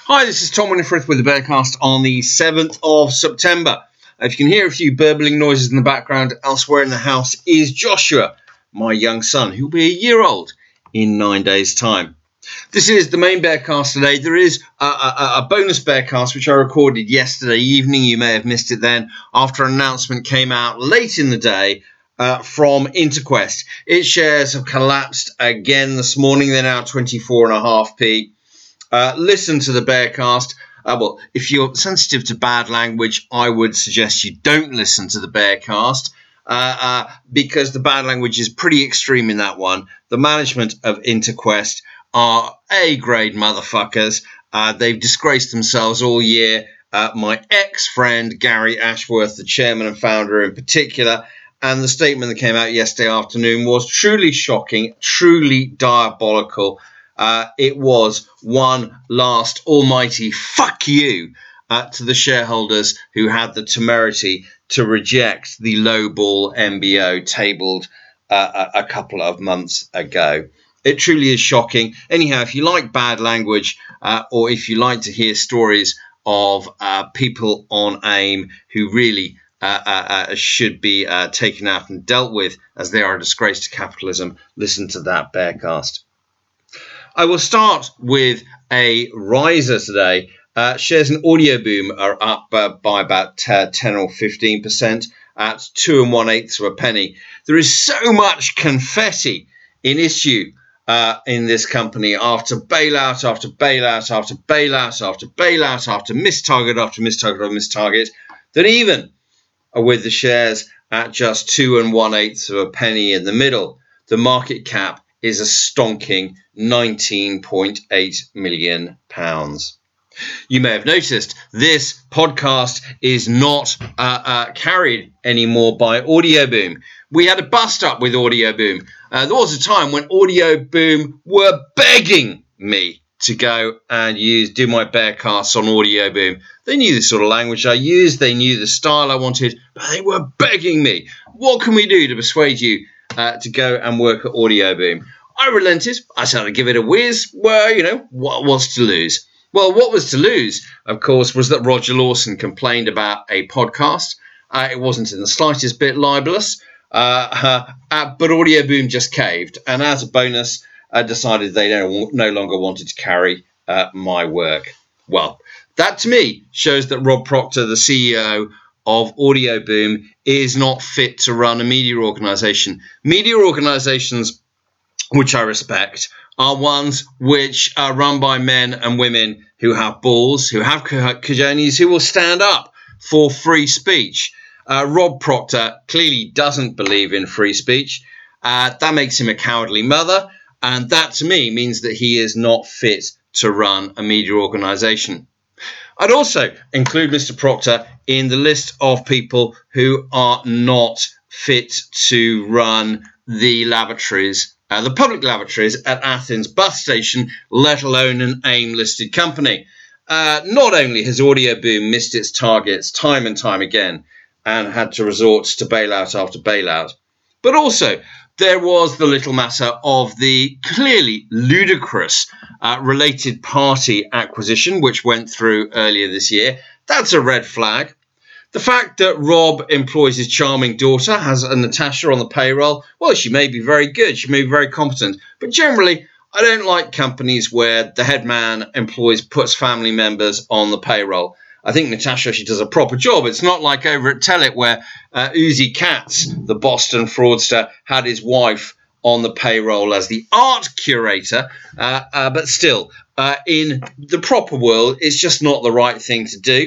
Hi, this is Tom Winifred with the Bearcast on the 7th of September. If you can hear a few burbling noises in the background, elsewhere in the house is Joshua, my young son, who will be a year old in 9 days' time. This is the main Bearcast today. There is a bonus Bearcast which I recorded yesterday evening. You may have missed it then, after an announcement came out late in the day from Interquest. Its shares have collapsed again this morning. They're now 24.5p. Listen to the Bearcast. Well, if you're sensitive to bad language, I would suggest you don't listen to the Bearcast because the bad language is pretty extreme in that one. The management of Interquest are A-grade motherfuckers. They've disgraced themselves all year. My ex-friend Gary Ashworth, the chairman and founder in particular, and the statement that came out yesterday afternoon was truly shocking, truly diabolical. It was one last almighty fuck you to the shareholders who had the temerity to reject the lowball MBO tabled a couple of months ago. It truly is shocking. Anyhow, if you like bad language or if you like to hear stories of people on AIM who really should be taken out and dealt with as they are a disgrace to capitalism, listen to that Bearcast. I will start with a riser today. Shares in Audioboom are up by about 10 or 15% at 2 1/8 of a penny. There is so much confetti in issue in this company after bailout after bailout after bailout after bailout after missed target after missed target after missed target that even with the shares at just 2 1/8 of a penny in the middle, the market cap is a stonking £19.8 million. You may have noticed this podcast is not carried anymore by Audioboom. We had a bust up with Audioboom. There was a time when Audioboom were begging me to go and do my Bearcasts on Audioboom. They knew the sort of language I used. They knew the style I wanted, but they were begging me. What can we do to persuade you to go and work at Audioboom? I relented. I said I'd give it a whiz. Well, what was to lose? Well, what was to lose, of course, was that Roger Lawson complained about a podcast. It wasn't in the slightest bit libelous, but Audioboom just caved, and as a bonus, decided they no longer wanted to carry my work. Well, that to me shows that Rob Proctor, the CEO of Audioboom, is not fit to run a media organisation. Media organisations, which I respect, are ones which are run by men and women who have balls, who have cojones, who will stand up for free speech. Rob Proctor clearly doesn't believe in free speech. That makes him a cowardly mother, and that to me means that he is not fit to run a media organisation. I'd also include Mr. Proctor in the list of people who are not fit to run the lavatories, the public lavatories at Athens bus station, let alone an AIM-listed company. Not only has Audioboom missed its targets time and time again and had to resort to bailout after bailout, but also there was the little matter of the clearly ludicrous related party acquisition, which went through earlier this year. That's a red flag. The fact that Rob employs his charming daughter, has a Natasha on the payroll, well, she may be very good, she may be very competent, but generally, I don't like companies where the head man puts family members on the payroll. I think Natasha, she does a proper job. It's not like over at Telit where Uzi Katz, the Boston fraudster, had his wife on the payroll as the art curator, but still, in the proper world, it's just not the right thing to do.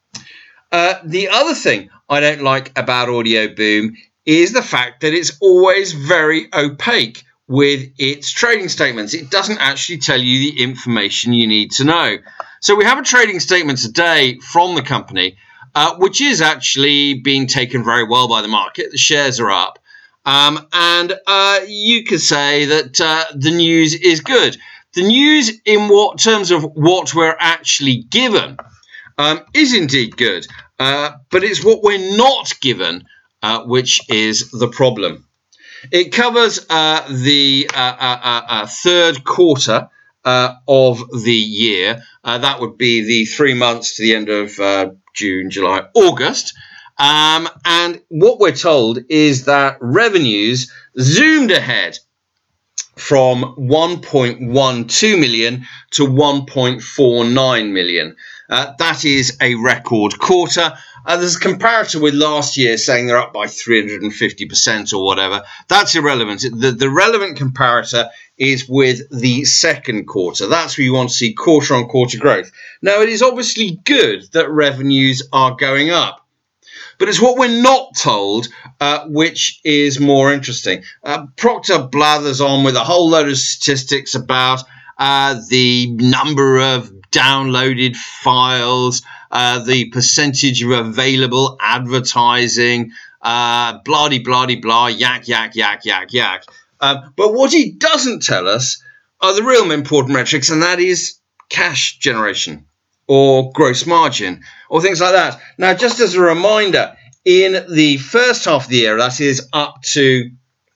The other thing I don't like about Audioboom is the fact that it's always very opaque with its trading statements. It doesn't actually tell you the information you need to know. So we have a trading statement today from the company, which is actually being taken very well by the market. The shares are up. And you could say that the news is good. The news in terms of what we're actually given is indeed good, but it's what we're not given which is the problem. It covers the third quarter of the year. That would be the 3 months to the end of June, July, August. And what we're told is that revenues zoomed ahead from 1.12 million to 1.49 million. That is a record quarter. There's a comparator with last year saying they're up by 350% or whatever. That's irrelevant. The relevant comparator is with the second quarter. That's where you want to see quarter-on-quarter growth. Now, it is obviously good that revenues are going up. But it's what we're not told, which is more interesting. Procter blathers on with a whole load of statistics about the number of downloaded files, the percentage of available advertising, blah-de-blah-de-blah, yak. But what he doesn't tell us are the real important metrics, and that is cash generation or gross margin or things like that. Now, just as a reminder, in the first half of the year, that is up to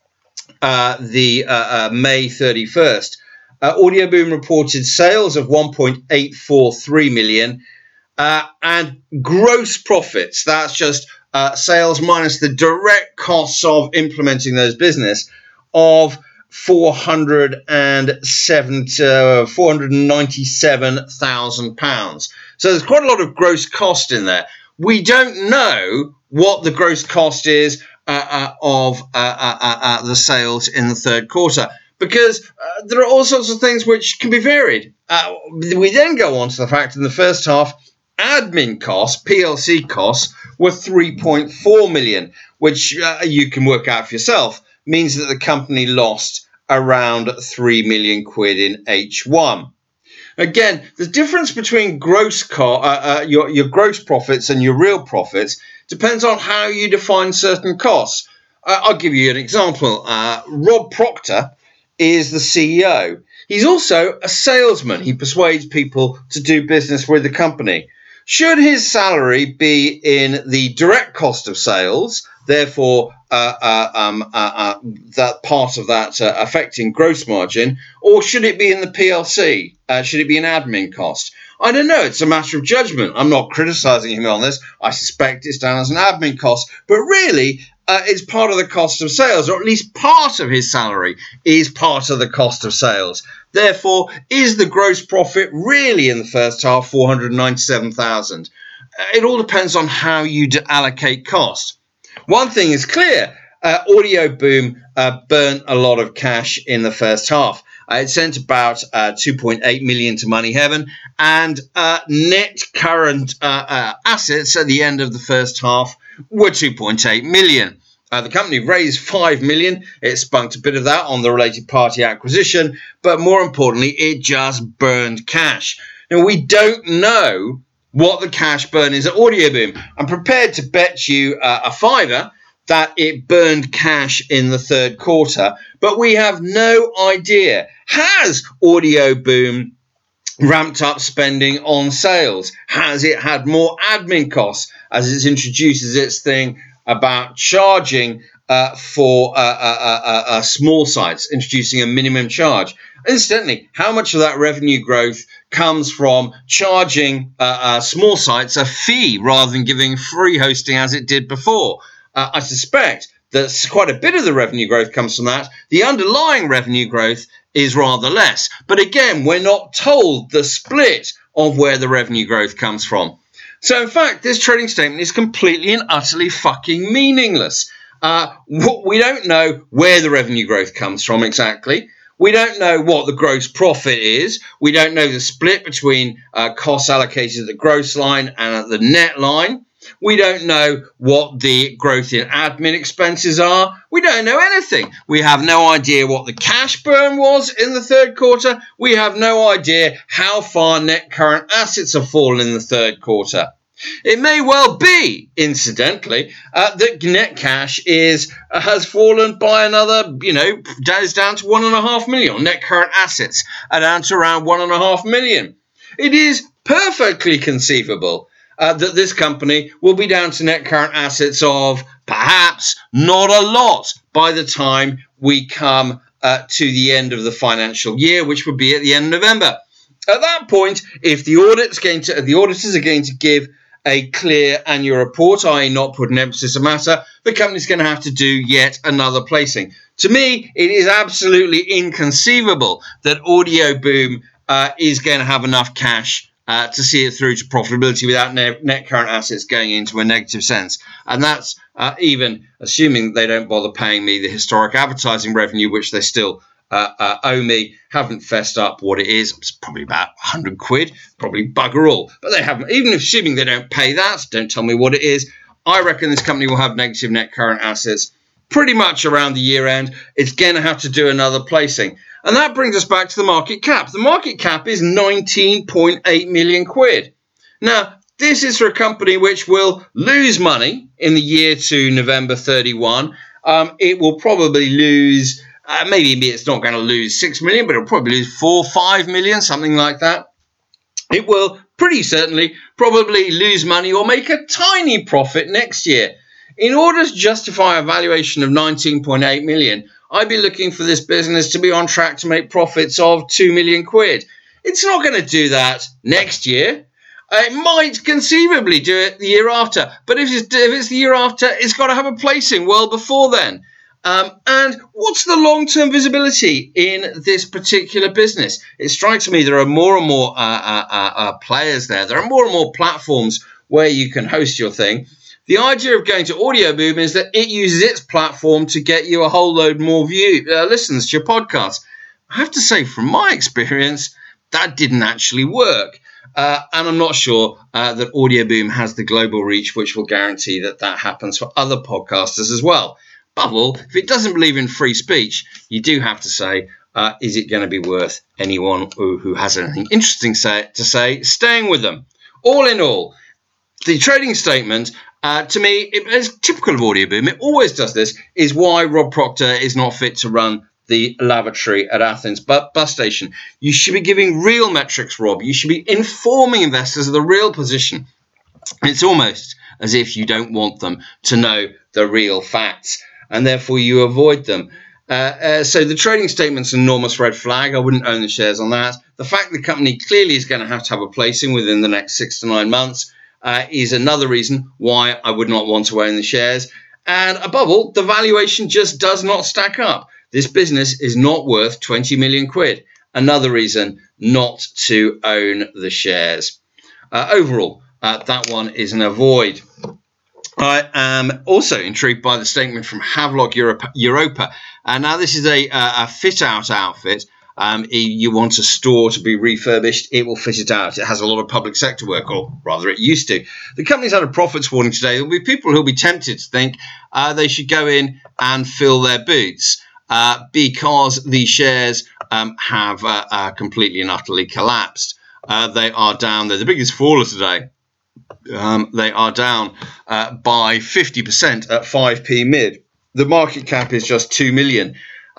May 31st, Audioboom reported sales of 1.843 million and gross profits, that's just sales minus the direct costs of implementing those business, of £497,000. So there's quite a lot of gross cost in there. We don't know what the gross cost is of the sales in the third quarter, because there are all sorts of things which can be varied. We then go on to the fact in the first half, admin costs, PLC costs, were 3.4 million, which you can work out for yourself, means that the company lost around 3 million quid in H1. Again, the difference between your gross profits and your real profits depends on how you define certain costs. I'll give you an example. Rob Procter is the CEO. He's also a salesman. He persuades people to do business with the company. Should his salary be in the direct cost of sales, therefore that part of that affecting gross margin, or should it be in the PLC? Should it be an admin cost? I don't know. It's a matter of judgment. I'm not criticising him on this. I suspect it's down as an admin cost, but really it's part of the cost of sales, or at least part of his salary is part of the cost of sales. Therefore, is the gross profit really in the first half 497,000? It all depends on how you allocate cost. One thing is clear, Audioboom burnt a lot of cash in the first half. It sent about 2.8 million to Money Heaven, and net current assets at the end of the first half were 2.8 million. The company raised 5 million. It spunked a bit of that on the related party acquisition, but more importantly, it just burned cash. Now, we don't know what the cash burn is at Audioboom. I'm prepared to bet you a fiver that it burned cash in the third quarter, but we have no idea. Has Audioboom ramped up spending on sales? Has it had more admin costs as it introduces its thing about charging for small sites, introducing a minimum charge? Incidentally, how much of that revenue growth comes from charging small sites a fee rather than giving free hosting as it did before? I suspect that quite a bit of the revenue growth comes from that. The underlying revenue growth is rather less. But again, we're not told the split of where the revenue growth comes from. So, in fact, this trading statement is completely and utterly fucking meaningless. We don't know where the revenue growth comes from exactly. We don't know what the gross profit is. We don't know the split between costs allocated at the gross line and at the net line. We don't know what the growth in admin expenses are. We don't know anything. We have no idea what the cash burn was in the third quarter. We have no idea how far net current assets have fallen in the third quarter. It may well be, incidentally, that net cash has fallen by another, goes down to 1.5 million. Net current assets are down to around 1.5 million. It is perfectly conceivable that this company will be down to net current assets of perhaps not a lot by the time we come to the end of the financial year, which would be at the end of November. At that point, if the auditors are going to give a clear annual report, i.e. not put an emphasis on matter, the company's going to have to do yet another placing. To me, it is absolutely inconceivable that Audio Boom is going to have enough cash to see it through to profitability without net current assets going into a negative sense. And that's even assuming they don't bother paying me the historic advertising revenue, which they still owe me. Haven't fessed up what it is. It's probably about 100 quid, probably bugger all. But they haven't, even assuming they don't pay that, don't tell me what it is. I reckon this company will have negative net current assets pretty much around the year end. It's going to have to do another placing. And that brings us back to the market cap. The market cap is 19.8 million quid. Now, this is for a company which will lose money in the year to November 31. It will probably lose, maybe it's not going to lose 6 million, but it'll probably lose 4, 5 million, something like that. It will pretty certainly probably lose money or make a tiny profit next year. In order to justify a valuation of 19.8 million, I'd be looking for this business to be on track to make profits of 2 million quid. It's not going to do that next year. It might conceivably do it the year after. But if it's the year after, it's got to have a placing well before then. And what's the long-term visibility in this particular business? It strikes me there are more and more players there. There are more and more platforms where you can host your thing. The idea of going to Audio Boom is that it uses its platform to get you a whole load more listens to your podcast. I have to say, from my experience, that didn't actually work. And I'm not sure that Audio Boom has the global reach which will guarantee that happens for other podcasters as well. Above all, if it doesn't believe in free speech, you do have to say, is it going to be worth anyone who has anything interesting to say staying with them? All in all, the trading statement, to me, it is typical of Audio Boom. It always does this, is why Rob Proctor is not fit to run the lavatory at Athens bus station. You should be giving real metrics, Rob. You should be informing investors of the real position. It's almost as if you don't want them to know the real facts, and therefore you avoid them. So the trading statement's an enormous red flag. I wouldn't own the shares on that. The fact the company clearly is going to have a placing within the next 6 to 9 months is another reason why I would not want to own the shares. And above all, the valuation just does not stack up. This business is not worth 20 million quid. Another reason not to own the shares. Overall, that one is an avoid. I am also intrigued by the statement from Havelock Europa. Now, this is a fit-out outfit. You want a store to be refurbished, it will fit it out. It has a lot of public sector work, or rather it used to. The company's had a profits warning today. There will be people who will be tempted to think they should go in and fill their boots because the shares have completely and utterly collapsed. They are down. They're the biggest faller today. They are down by 50% at 5p mid. The market cap is just 2 million.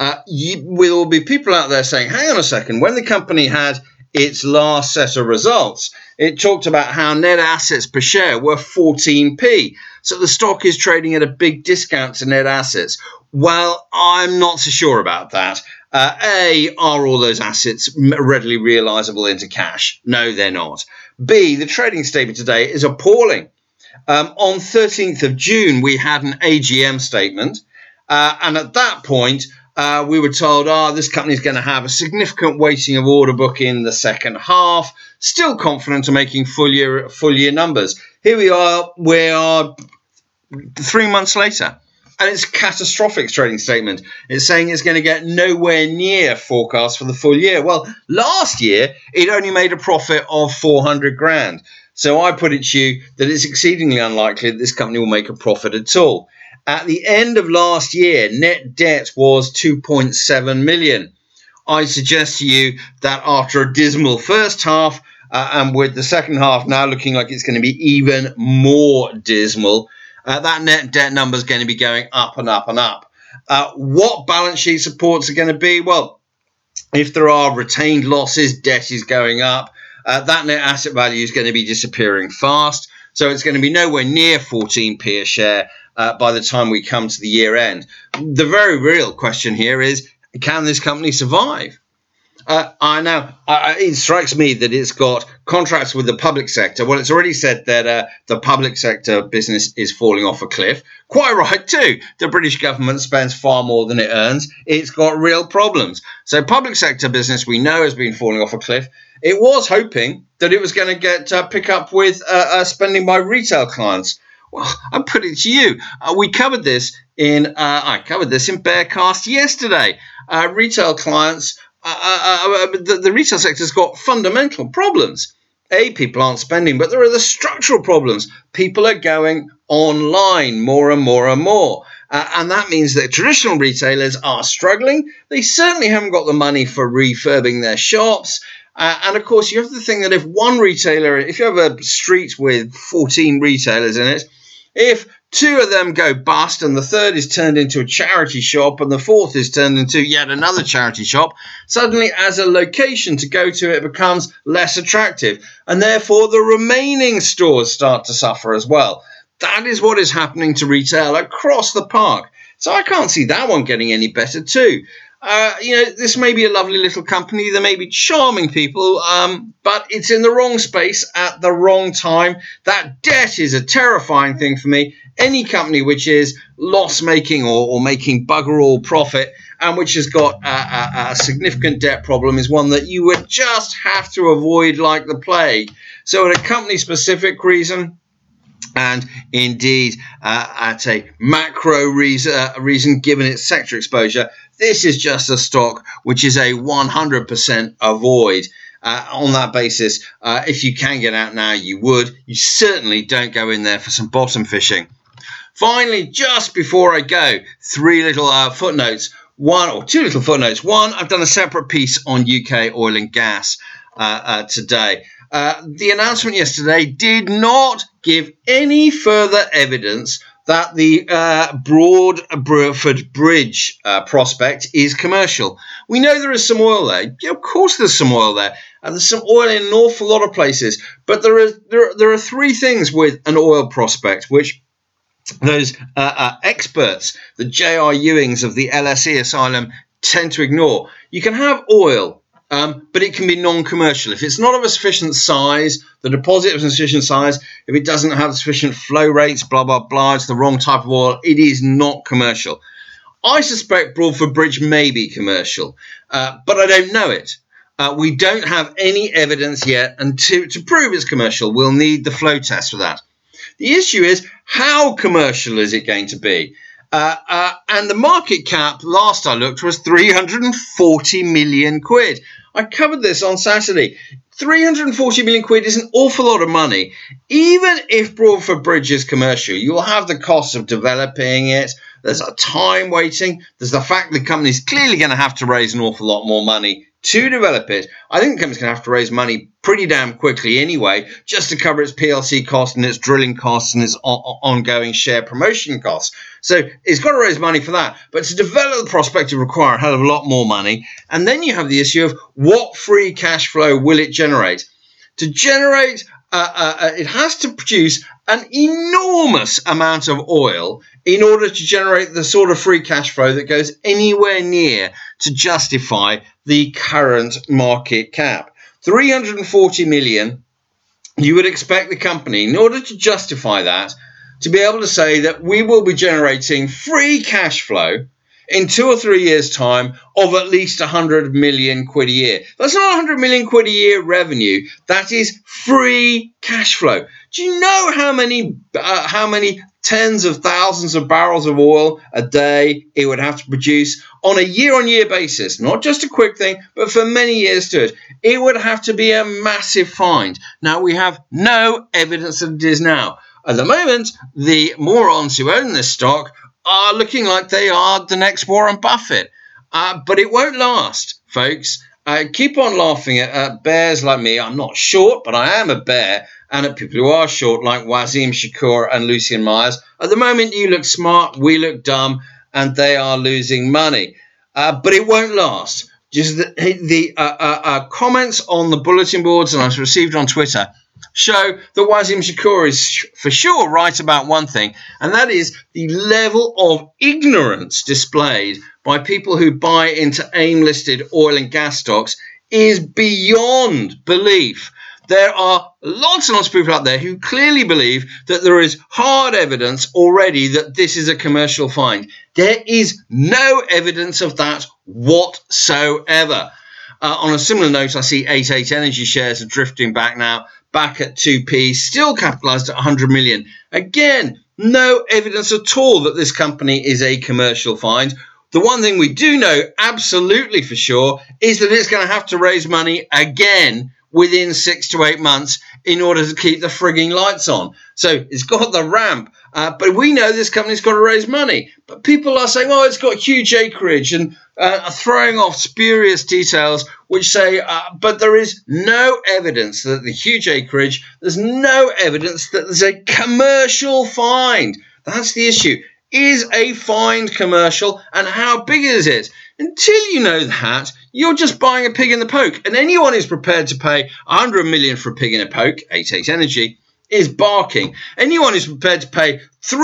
Will be people out there saying, hang on a second, when the company had its last set of results, it talked about how net assets per share were 14p. So the stock is trading at a big discount to net assets. Well, I'm not so sure about that. A, are all those assets readily realizable into cash? No, they're not. B, the trading statement today is appalling. On 13th of June, we had an AGM statement. And at that point, we were told, this company is going to have a significant weighting of order book in the second half. Still confident of making full year numbers. Here we are 3 months later. And it's a catastrophic trading statement. It's saying it's going to get nowhere near forecast for the full year. Well, last year, it only made a profit of 400 grand. So I put it to you that it's exceedingly unlikely that this company will make a profit at all. At the end of last year, net debt was 2.7 million. I suggest to you that after a dismal first half, and with the second half now looking like it's going to be even more dismal, that net debt number is going to be going up and up and up. What balance sheet supports are going to be? Well, if there are retained losses, debt is going up. That net asset value is going to be disappearing fast. So it's going to be nowhere near 14p a share by the time we come to the year end. The very real question here is, Can this company survive? It strikes me that it's got contracts with the public sector. Well, it's already said that the public sector business is falling off a cliff. Quite right, too. The British government spends far more than it earns. It's got real problems. So public sector business, we know, has been falling off a cliff. It was hoping that it was going to get pick up with spending by retail clients. Well, I put it to you. I covered this in Bearcast yesterday. Retail clients. The retail sector's got fundamental problems. People aren't spending, but there are the structural problems. People are going online more and more and more. And that means that traditional retailers are struggling. They certainly haven't got the money for refurbing their shops. And of course, you have to think that if you have a street with 14 retailers in it, if 2 of them go bust and the third is turned into a charity shop and the fourth is turned into yet another charity shop, suddenly as a location to go to, it becomes less attractive. And therefore, the remaining stores start to suffer as well. That is what is happening to retail across the park. So I can't see that one getting any better too. This may be a lovely little company. There may be charming people, but it's in the wrong space at the wrong time. That debt is a terrifying thing for me. Any company which is loss-making or making bugger all profit and which has got a significant debt problem is one that you would just have to avoid like the plague. So at a company-specific reason, and indeed at a macro reason given its sector exposure, this is just a stock which is a 100% avoid. On that basis, if you can get out now, you would. You certainly don't go in there for some bottom fishing. Finally, just before I go, 3 little footnotes. 2 little footnotes. One, I've done a separate piece on UK oil and gas today. The announcement yesterday did not give any further evidence that the Broadford Bridge prospect is commercial. We know there is some oil there. Yeah, of course there's some oil there. And there's some oil in an awful lot of places. But there are 3 things with an oil prospect which those experts, the J.R. Ewings of the LSE Asylum, tend to ignore. You can have oil, but it can be non-commercial. If it's not of a sufficient size, the deposit of a sufficient size, if it doesn't have sufficient flow rates, blah, blah, blah, it's the wrong type of oil, it is not commercial. I suspect Broadford Bridge may be commercial, but I don't know it. We don't have any evidence yet, and to prove it's commercial, we'll need the flow test for that. The issue is, how commercial is it going to be? And the market cap, last I looked, was 340 million quid. I covered this on Saturday. 340 million quid is an awful lot of money. Even if Broadford Bridge is commercial, you'll have the cost of developing it. There's a time waiting. There's the fact the company's clearly going to have to raise an awful lot more money to develop it. I think the company's going to have to raise money pretty damn quickly anyway, just to cover its PLC costs and its drilling costs and its ongoing share promotion costs. So it's got to raise money for that. But to develop the prospect will require a hell of a lot more money. And then you have the issue of what free cash flow will it generate? To generate, it has to produce an enormous amount of oil in order to generate the sort of free cash flow that goes anywhere near to justify the current market cap. 340 million, you would expect the company, in order to justify that, to be able to say that we will be generating free cash flow in 2 or 3 years' time of at least 100 million quid a year. That's not 100 million quid a year revenue. That is free cash flow. Do you know how many tens of thousands of barrels of oil a day it would have to produce on a year-on-year basis? Not just a quick thing, but for many years to it. It would have to be a massive find. Now, we have no evidence that it is now. At the moment, the morons who own this stock are looking like they are the next Warren Buffett. But it won't last, folks. Keep on laughing at bears like me. I'm not short, but I am a bear. And at people who are short, like Wasim Shakur and Lucian Myers. At the moment, you look smart, we look dumb, and they are losing money. But it won't last. Just the comments on the bulletin boards and I've received on Twitter show that Wasim Shakur is for sure right about one thing, and that is the level of ignorance displayed by people who buy into AIM-listed oil and gas stocks is beyond belief. There are lots and lots of people out there who clearly believe that there is hard evidence already that this is a commercial find. There is no evidence of that whatsoever. On a similar note, I see 88 Energy shares are drifting back now, back at 2p, still capitalised at 100 million. Again, no evidence at all that this company is a commercial find. The one thing we do know absolutely for sure is that it's going to have to raise money again within 6 to 8 months in order to keep the frigging lights on. So it's got the ramp, but we know this company's got to raise money. But people are saying, oh, it's got huge acreage and throwing off spurious details which say, but there is no evidence that the huge acreage, there's no evidence that there's a commercial find. That's the issue. Is a find commercial, and how big is it? Until you know that, you're just buying a pig in the poke. And anyone who's prepared to pay 100 million for a pig in a poke, 88 Energy, is barking. Anyone who's prepared to pay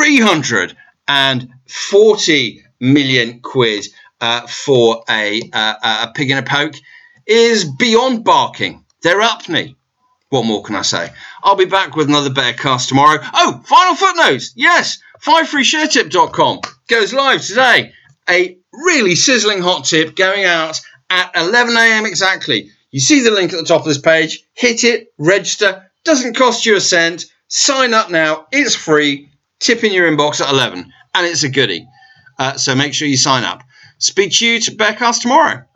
340 million quid for a pig in a poke is beyond barking. They're uppney. What more can I say? I'll be back with another Bearcast tomorrow. Oh, final footnote. Yes, 5freesharetip.com goes live today. A really sizzling hot tip going out at 11 a.m. exactly. You see the link at the top of this page. Hit it, register. Doesn't cost you a cent. Sign up now. It's free. Tip in your inbox at 11. And it's a goodie. So make sure you sign up. Speak to you to Bearcast tomorrow.